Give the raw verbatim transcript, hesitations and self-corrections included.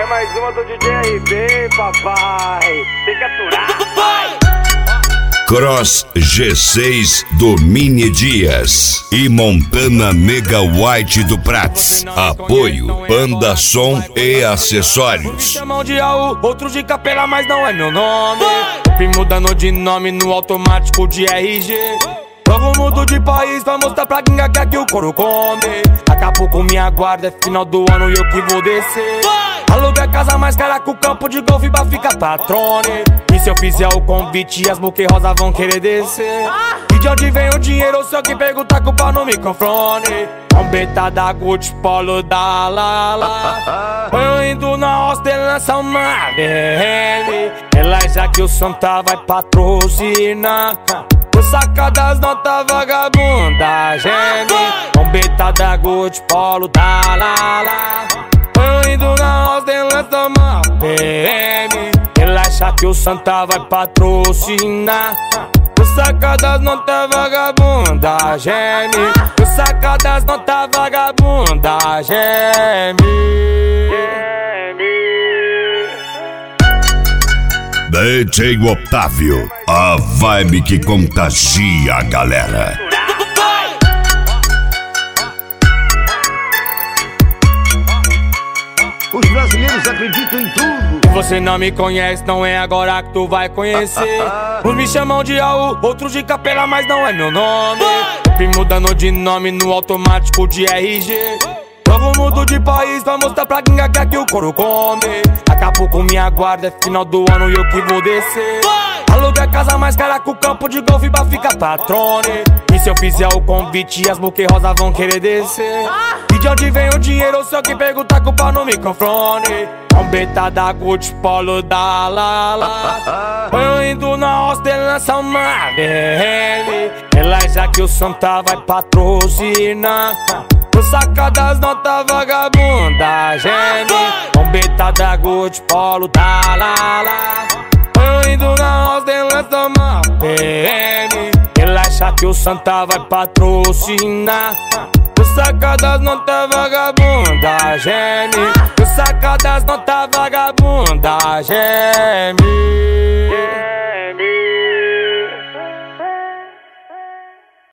mais uma do D J R B, papai. Tem que aturar, vai! Cross G seis do Mini Dias e Montana Nega White do Prats. Apoio Panda Som e Acessórios. Me chamam de Aú, outros de Capela, mas não é meu nome. Fui mudando de nome no automático de R G. Logo mudo de país pra mostrar pra gringa que aqui o couro come. Acabou com minha guarda, é final do ano e eu que vou descer. Aluguei a casa mais cara com o campo de golfe pra ficar patrone. E se eu fizer o convite, as buquê rosa vão querer descer. E de onde vem o dinheiro, se alguém perguntar, culpa não me confronte. Bombeta da Gucci, polo da Lala. Eu indo na hostel, lança uma V M. Relaxa que o Santa vai patrocinar. O saca das notas vagabunda, geme. Bombeta da Gucci, polo da Lala. Eu indo na hostel, lança uma V M. Relaxa que o Santa vai patrocinar. O saca das notas vagabunda, geme. O saca das notas vagabunda, geme. D J Otávio, a vibe que contagia a galera. Os brasileiros acreditam em tudo. Você não me conhece, não é agora que tu vai conhecer. Uns me chamam de Aú, outros de Capela, mas não é meu nome. Fui mudando de nome no automático de R G. Logo mudo de país pra mostrar pra gringa que aqui o couro come. Acabou com minha guarda, é final do ano e eu que vou descer. Aluguei a casa mais cara com o campo de golfe pra ficar patrone. E se eu fizer o convite, as buquê rosa vão querer descer. E de onde vem o dinheiro, se alguém perguntar, culpa não me confronte. Bombeta da Gucci, polo da Lala. Eu indo na hostel, lança uma V M. Relaxa que o Santa vai patrocinar. O saca das notas vagabunda, geme. Bombeta da Gucci, polo da Lala. Eu indo na hostel, lança uma V M. Relaxa que o Santa vai patrocinar. O saca das notas vagabunda, geme. O saca das notas vagabunda, geme.